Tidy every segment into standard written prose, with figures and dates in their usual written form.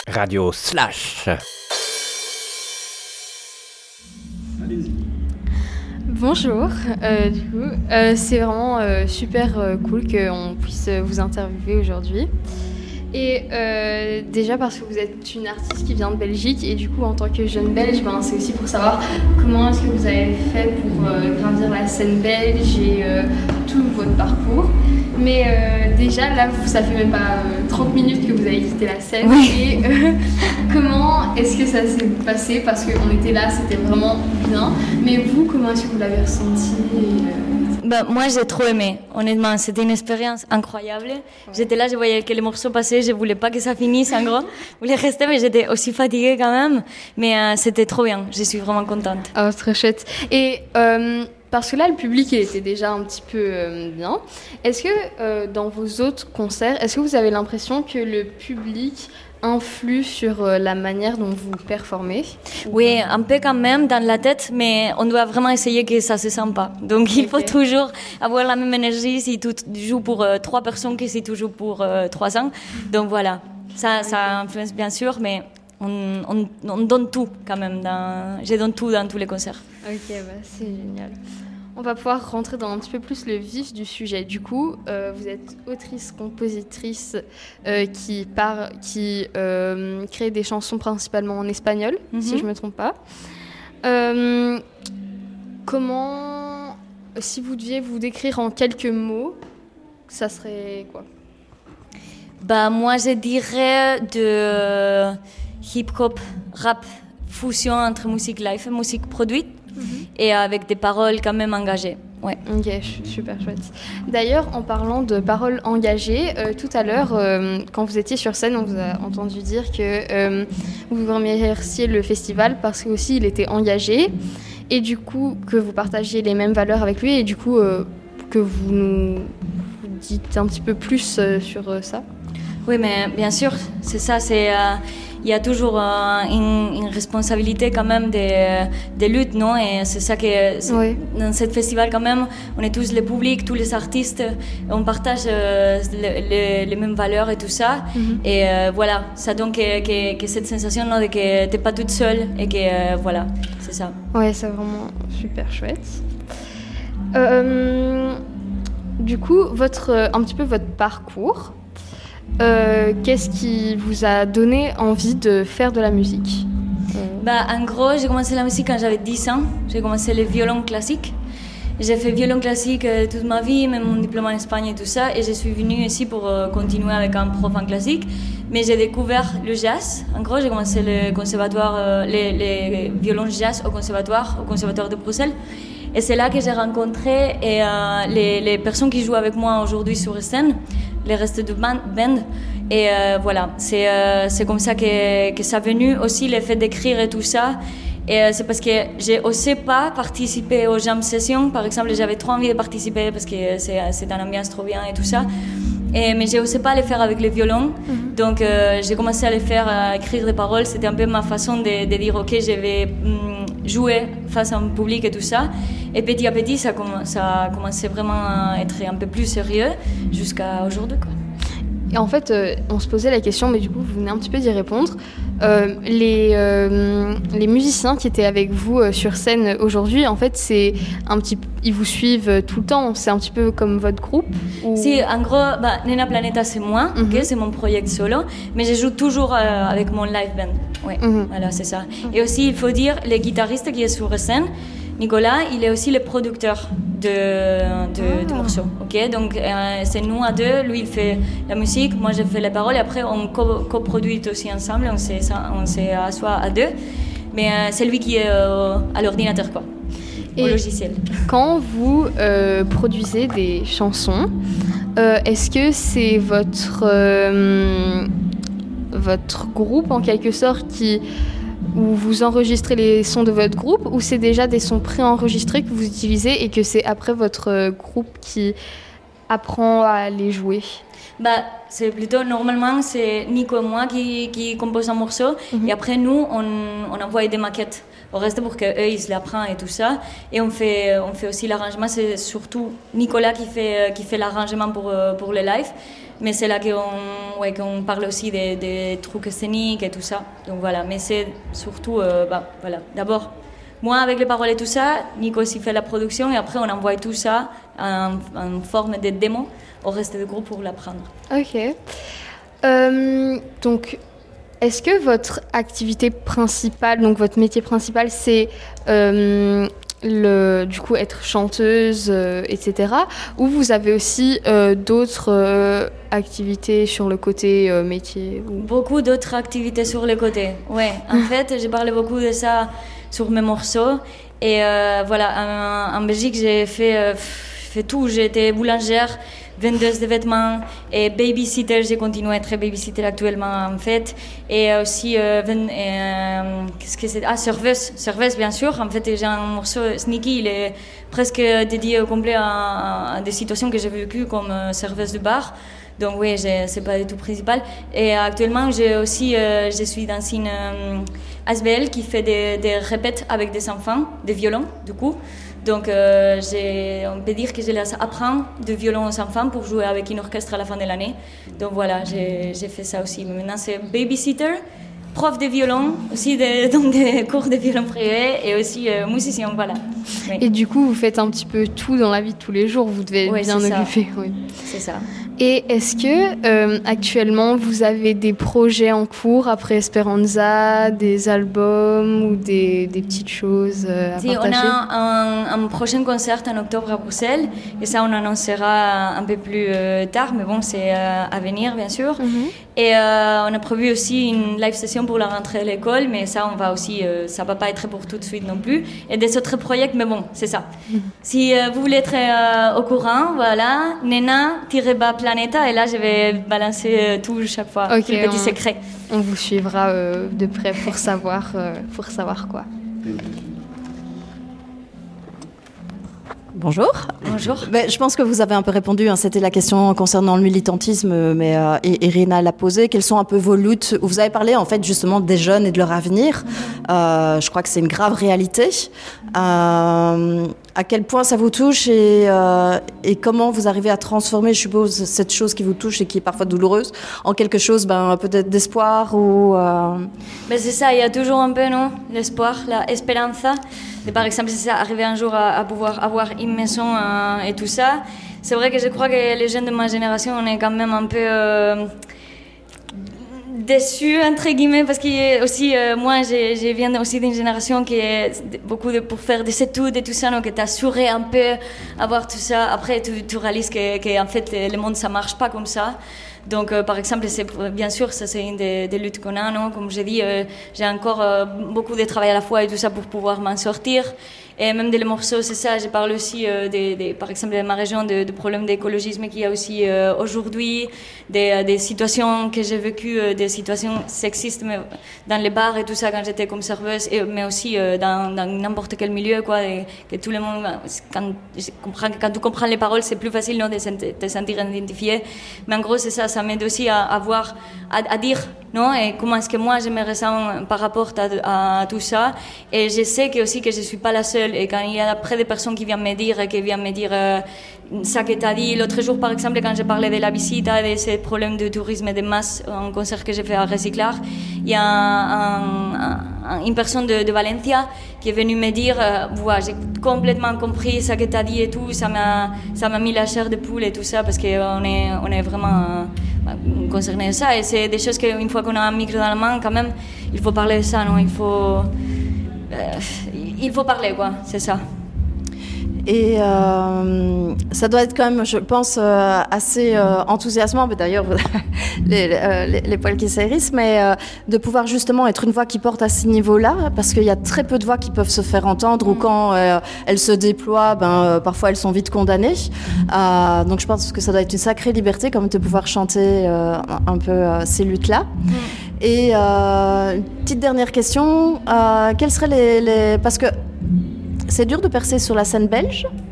Radio Slash. Bonjour, c'est vraiment super cool qu'on puisse vous interviewer aujourd'hui. Et déjà parce que vous êtes une artiste qui vient de Belgique et du coup en tant que jeune belge, c'est aussi pour savoir comment est-ce que vous avez fait pour gravir la scène belge et tout votre parcours. Mais déjà là, ça fait même pas 30 minutes que vous avez quitté la scène. Oui. Et comment est-ce que ça s'est passé? Parce qu'on était là, c'était vraiment bien. Mais vous, comment est-ce que vous l'avez ressenti? Moi, j'ai trop aimé. Honnêtement, c'était une expérience incroyable. Ouais. J'étais là, je voyais que les morceaux passaient, je voulais pas que ça finisse en gros. Je voulais rester, mais j'étais aussi fatiguée quand même. Mais c'était trop bien. Je suis vraiment contente. Oh, très chouette. Et parce que là, le public était déjà un petit peu bien. Est-ce que dans vos autres concerts, est-ce que vous avez l'impression que le public influe sur la manière dont vous performez? Oui, un peu quand même dans la tête, mais on doit vraiment essayer que ça se sente pas. Donc il faut toujours avoir la même énergie si tu joues pour 3 personnes que si tu joues pour 300. Donc voilà, ça influence bien sûr, mais on donne tout quand même. Je donne tout dans tous les concerts. Ok, c'est génial. On va pouvoir rentrer dans un petit peu plus le vif du sujet. Du coup, vous êtes autrice-compositrice qui crée des chansons principalement en espagnol, si je ne me trompe pas. Comment, si vous deviez vous décrire en quelques mots, ça serait quoi? Moi, je dirais de hip-hop, rap, fusion entre musique live et musique produite. Et avec des paroles quand même engagées. Ouais. Ok, super chouette. D'ailleurs, en parlant de paroles engagées, tout à l'heure, quand vous étiez sur scène, on vous a entendu dire que vous remerciez le festival parce qu'aussi il était engagé et du coup que vous partagiez les mêmes valeurs avec lui et du coup que vous nous dites un petit peu plus sur ça. Oui, mais bien sûr, c'est ça, il y a toujours une responsabilité quand même des luttes, non? Et c'est ça que oui. Dans ce festival quand même, on est tous le public, tous les artistes, on partage les mêmes valeurs et tout ça. Et voilà, ça donne que cette sensation de que t'es pas toute seule et que voilà, c'est ça. Ouais, c'est vraiment super chouette. Du coup, un petit peu votre parcours. Qu'est-ce qui vous a donné envie de faire de la musique? En gros, j'ai commencé la musique quand j'avais 10 ans. J'ai commencé le violon classique. J'ai fait violon classique toute ma vie, même mon diplôme en Espagne et tout ça. Et je suis venue ici pour continuer avec un prof en classique. Mais j'ai découvert le jazz. En gros, j'ai commencé le conservatoire, les violons jazz au conservatoire de Bruxelles. Et c'est là que j'ai rencontré les personnes qui jouent avec moi aujourd'hui sur scène, les restes du band. Et voilà, c'est comme ça que ça est venu aussi, le fait d'écrire et tout ça. Et c'est parce que j'ai osé pas participer aux jam sessions. Par exemple, j'avais trop envie de participer parce que c'est une ambiance trop bien et tout ça. Mais j'ai osé pas le faire avec le violon. Donc j'ai commencé à le faire, à écrire des paroles. C'était un peu ma façon de dire ok, je vais jouer face à un public et tout ça. Et petit à petit, ça a commencé vraiment à être un peu plus sérieux jusqu'à aujourd'hui, quoi. Et en fait, on se posait la question, mais du coup, vous venez un petit peu d'y répondre. Les musiciens qui étaient avec vous sur scène aujourd'hui, en fait, ils vous suivent tout le temps. C'est un petit peu comme votre groupe ou... Si, en gros, Nena Planeta, c'est moi, okay, c'est mon projet solo, mais je joue toujours avec mon live band. Ouais, voilà, c'est ça. Et aussi, il faut dire, le guitariste qui est sur scène, Nicolas, il est aussi le producteur du morceau. Okay? Donc, c'est nous à deux. Lui, il fait la musique, moi, je fais les paroles. Et après, on coproduit aussi ensemble. On s'est assoit à deux. Mais c'est lui qui est à l'ordinateur, quoi, au logiciel. Quand vous produisez des chansons, est-ce que c'est votre groupe, en quelque sorte, où vous enregistrez les sons de votre groupe, ou c'est déjà des sons préenregistrés que vous utilisez et que c'est après votre groupe qui apprend à les jouer? C'est plutôt, normalement, c'est Nico et moi qui composent un morceau. Et après, nous, on envoie des maquettes au reste pour qu'eux, ils l'apprennent et tout ça. Et on fait aussi l'arrangement. C'est surtout Nicolas qui fait l'arrangement pour le live. Mais c'est là qu'on parle aussi des trucs scéniques et tout ça. Donc voilà, mais c'est surtout, voilà. D'abord, moi avec les paroles et tout ça, Nico aussi fait la production et après on envoie tout ça en forme de démo au reste du groupe pour l'apprendre. Ok. Donc, est-ce que votre activité principale, donc votre métier principal, c'est du coup être chanteuse, etc. Ou vous avez aussi d'autres activités sur le côté métier ou... Beaucoup d'autres activités sur le côté, ouais. En fait, j'ai parlé beaucoup de ça sur mes morceaux. Et voilà, en Belgique, j'ai fait tout. J'ai été boulangère, vendeuse de vêtements et babysitter. J'ai continué à être babysitter actuellement, en fait. Et aussi, qu'est-ce que c'est? Serveuse, bien sûr. En fait, j'ai un morceau, Sneaky, il est presque dédié au complet à des situations que j'ai vécues comme serveuse de bar. Donc oui, c'est pas du tout principal. Et actuellement, je suis dans une ASBL qui fait des répètes avec des enfants, des violons, du coup. Donc on peut dire que je les apprends de violon aux enfants pour jouer avec un orchestre à la fin de l'année. Donc voilà, j'ai fait ça aussi. Mais maintenant, c'est babysitter, prof de violon, aussi donc des cours de violon privé et aussi musicien, voilà. Oui. Et du coup, vous faites un petit peu tout dans la vie de tous les jours, vous devez bien occuper. Oui, c'est ça. Et est-ce que actuellement vous avez des projets en cours après Esperanza, des albums ou des petites choses à partager? On a un prochain concert en octobre à Bruxelles et ça on annoncera un peu plus tard, mais bon c'est à venir bien sûr. Et on a prévu aussi une live session pour la rentrée à l'école, mais ça on va aussi, ça va pas être pour tout de suite non plus. Et des autres projets, mais bon c'est ça. Si vous voulez être au courant, voilà, Nena-Planeta et là je vais balancer tout chaque fois, okay, les petits secrets. On vous suivra de près pour savoir quoi. Bonjour. Bonjour. Je pense que vous avez un peu répondu. C'était la question concernant le militantisme, mais Irina l'a posée. Quelles sont un peu vos luttes? Vous avez parlé en fait justement des jeunes et de leur avenir. Je crois que c'est une grave réalité. À quel point ça vous touche et comment vous arrivez à transformer, je suppose, cette chose qui vous touche et qui est parfois douloureuse en quelque chose peut-être d'espoir ou... Mais c'est ça, il y a toujours un peu, non, l'espoir, la esperanza. Et par exemple, c'est ça, arriver un jour à pouvoir avoir une maison et tout ça. C'est vrai que je crois que les jeunes de ma génération, on est quand même un peu déçus, entre guillemets, parce que aussi, moi, je viens aussi d'une génération qui est beaucoup pour faire des études et tout ça, donc tu assuré un peu avoir tout ça. Après, tu réalises que en fait, le monde, ça marche pas comme ça. Donc, par exemple, bien sûr, ça c'est une des luttes qu'on a, non? Comme je dis, j'ai encore beaucoup de travail à la fois et tout ça pour pouvoir m'en sortir. Et même des morceaux, c'est ça. Je parle aussi, par exemple, de ma région, de problèmes d'écologisme qu'il y a aussi aujourd'hui, des situations que j'ai vécues, des situations sexistes dans les bars et tout ça quand j'étais comme serveuse, mais aussi dans n'importe quel milieu, quoi. Et que tout le monde, quand tu comprends les paroles, c'est plus facile, non, de te sentir identifié. Mais en gros, c'est ça. Ça m'aide aussi à dire, non, et comment est-ce que moi je me ressens par rapport à tout ça. Et je sais aussi que je ne suis pas la seule. Et quand il y a après des personnes qui viennent me dire ça que tu as dit l'autre jour, par exemple, quand je parlais de la visite, de ces problèmes de tourisme de masse, un concert que j'ai fait à Recyclar, il y a une personne de Valencia qui est venue me dire j'ai complètement compris ce que tu as dit et tout, ça m'a mis la chair de poule et tout ça, parce qu'on est vraiment concerné de ça. Et c'est des choses qu'une fois qu'on a un micro dans la main, quand même, il faut parler de ça, non? Il faut parler, quoi, c'est ça. Et ça doit être quand même, je pense, assez enthousiasmant, mais d'ailleurs les poils qui s'hérissent, mais de pouvoir justement être une voix qui porte à ce niveau-là, parce qu'il y a très peu de voix qui peuvent se faire entendre, ou quand elles se déploient, parfois elles sont vite condamnées. Donc je pense que ça doit être une sacrée liberté, comme de pouvoir chanter un peu ces luttes-là. Et petite dernière question, quelles seraient parce que c'est dur de percer sur la scène belge.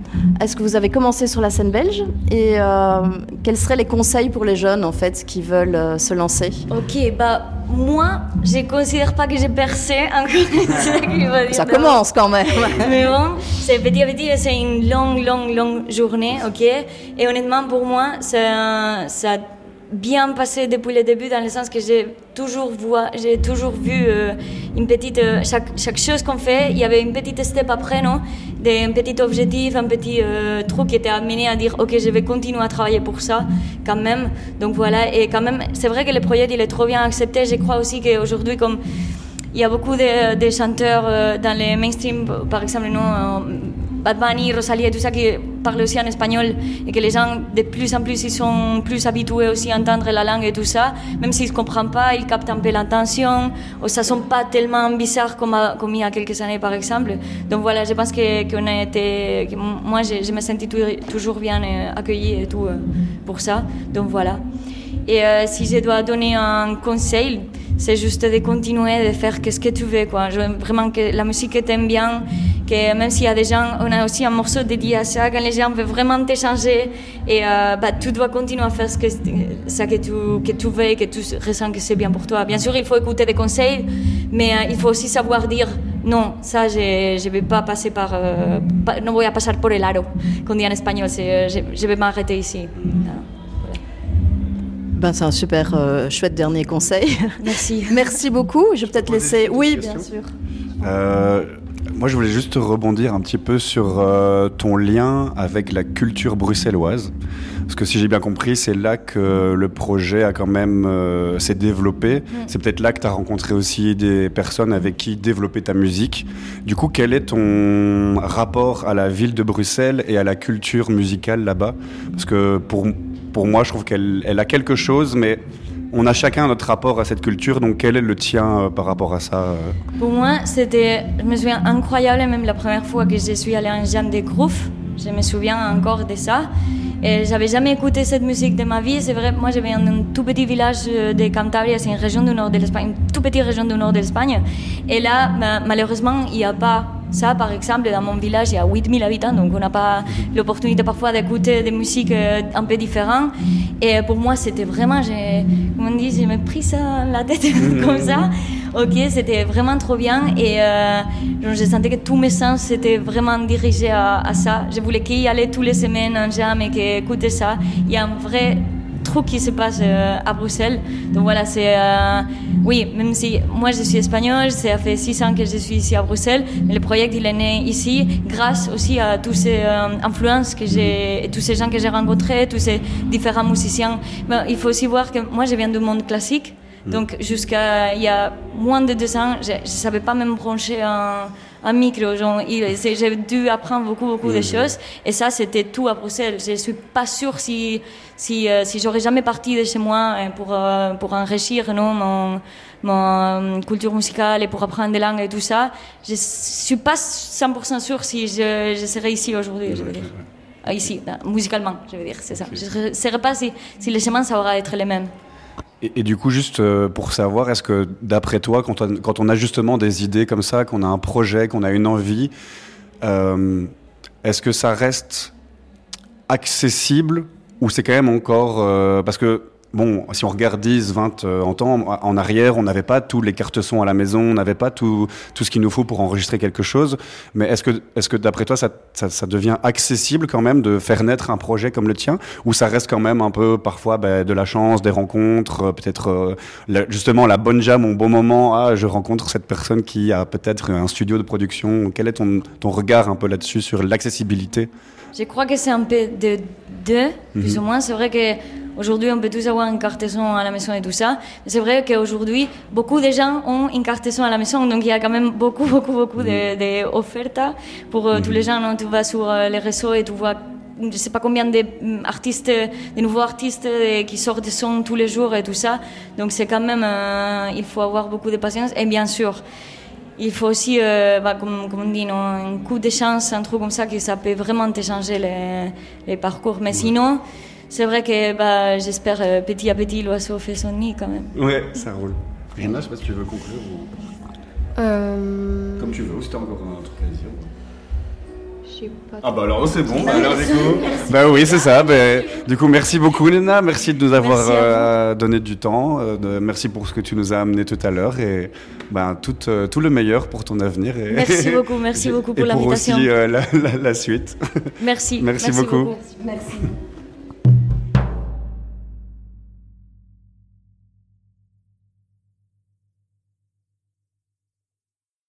Est-ce que vous avez commencé sur la scène belge et quels seraient les conseils pour les jeunes en fait qui veulent se lancer? Ok, moi, je ne considère pas que j'ai percé encore. Ça commence quand même. Mais bon, c'est petit à petit, c'est une longue journée, ok. Et honnêtement, pour moi, ça a bien passé depuis le début, dans le sens que j'ai toujours vu une petite chaque chose qu'on fait, il y avait une petite step après, non, un petit objectif, un petit truc qui était amené à dire ok, je vais continuer à travailler pour ça quand même. Donc voilà, et quand même c'est vrai que le projet il est trop bien accepté. Je crois aussi qu'aujourd'hui, comme il y a beaucoup de chanteurs dans les mainstream, par exemple, non, Bad Bunny, Rosalie et tout ça, qui parlent aussi en espagnol, et que les gens de plus en plus ils sont plus habitués aussi à entendre la langue et tout ça, même s'ils ne comprennent pas, ils captent un peu l'intention, ou ça ne sonne pas tellement bizarre comme il y a quelques années par exemple. Donc voilà, je pense moi je me sentis toujours bien accueillie et tout pour ça. Donc voilà. Et si je dois donner un conseil, c'est juste de continuer de faire ce que tu veux, quoi. Vraiment que la musique que tu aimes bien, que même s'il y a des gens, on a aussi un morceau dédié à ça, quand les gens veulent vraiment te changer, et tu dois continuer à faire ça que tu veux et que tu ressens que c'est bien pour toi. Bien sûr, il faut écouter des conseils, mais il faut aussi savoir dire non, ça je vais pas passer no voy a pasar por el aro, qu'on dit en espagnol, je vais m'arrêter ici. C'est un super chouette dernier conseil. Merci. Merci beaucoup. Je vais peut-être laisser... Oui, bien sûr. Moi, je voulais juste rebondir un petit peu sur ton lien avec la culture bruxelloise. Parce que si j'ai bien compris, c'est là que le projet a quand même s'est développé. C'est peut-être là que tu as rencontré aussi des personnes avec qui développer ta musique. Du coup, quel est ton rapport à la ville de Bruxelles et à la culture musicale là-bas? Parce que pour moi, je trouve qu'elle a quelque chose, mais on a chacun notre rapport à cette culture. Donc, quel est le tien par rapport à ça? Pour moi, je me souviens incroyable, même la première fois que je suis allée en jam de groove. Je me souviens encore de ça. Et j'avais jamais écouté cette musique de ma vie. C'est vrai, moi, je viens d'un tout petit village de Cantabria, c'est une région du nord de l'Espagne, une toute petite région du nord de l'Espagne. Et là, malheureusement, il n'y a pas ça. Par exemple, dans mon village, il y a 8000 habitants, donc on n'a pas l'opportunité parfois d'écouter des musiques un peu différentes. Et pour moi, c'était vraiment, comme on dit, j'ai pris ça dans la tête comme ça. Ok, c'était vraiment trop bien, et je sentais que tous mes sens étaient vraiment dirigés à ça. Je voulais qu'il y allait toutes les semaines en jam et qu'écouter ça. Il y a un vrai truc qui se passe à Bruxelles. Donc voilà, oui, même si moi je suis espagnole, ça fait 6 ans que je suis ici à Bruxelles, mais le projet il est né ici grâce aussi à toutes ces influences que j'ai, tous ces gens que j'ai rencontrés, tous ces différents musiciens. Mais il faut aussi voir que moi je viens du monde classique. Donc jusqu'à il y a moins de 2 ans, je ne savais pas même brancher un micro. J'ai dû apprendre beaucoup de choses, et ça c'était tout à Bruxelles. Je ne suis pas sûre si j'aurais jamais parti de chez moi pour enrichir mon culture musicale et pour apprendre des langues et tout ça. Je ne suis pas 100% sûre si je serais ici aujourd'hui, je veux dire. Ici, musicalement, je veux dire, c'est ça. Je ne saurais pas si les chemins ça aura être les mêmes. Et du coup, juste pour savoir, est-ce que d'après toi, quand on a justement des idées comme ça, qu'on a un projet, qu'on a une envie, est-ce que ça reste accessible, ou c'est quand même encore... parce que, bon, si on regarde 10, 20 ans en arrière, on n'avait pas tous les cartes son à la maison, on n'avait pas tout ce qu'il nous faut pour enregistrer quelque chose. Mais est-ce que d'après toi, ça devient accessible quand même de faire naître un projet comme le tien, ou ça reste quand même un peu parfois de la chance, des rencontres, peut-être justement la bonne jam au bon moment, je rencontre cette personne qui a peut-être un studio de production. Quel est ton regard un peu là-dessus, sur l'accessibilité? Je crois que c'est un peu de deux, plus ou moins. C'est vrai qu'aujourd'hui, on peut tous avoir une carte son à la maison et tout ça. Mais c'est vrai qu'aujourd'hui, beaucoup de gens ont une carte son à la maison. Donc, il y a quand même beaucoup d'offertes pour tous les gens. Non, tu vas sur les réseaux et tu vois, je ne sais pas combien de nouveaux artistes qui sortent des sons tous les jours et tout ça. Donc, c'est quand même, il faut avoir beaucoup de patience. Et bien sûr, il faut aussi, comme on dit, un coup de chance, un truc comme ça, que ça peut vraiment te changer les parcours. Mais sinon, c'est vrai que j'espère petit à petit l'oiseau fait son nid quand même. Ouais, ça roule. Rina, je sais pas si tu veux conclure ou... Comme tu veux, ou si tu as encore un truc à dire. Ah bah alors c'est bon, alors du coup, bah oui c'est ça, du coup merci beaucoup Léna, merci de nous avoir donné du temps, merci pour ce que tu nous as amené tout à l'heure et tout le meilleur pour ton avenir. Merci beaucoup pour l'invitation. Et pour aussi la suite. Merci beaucoup. Merci.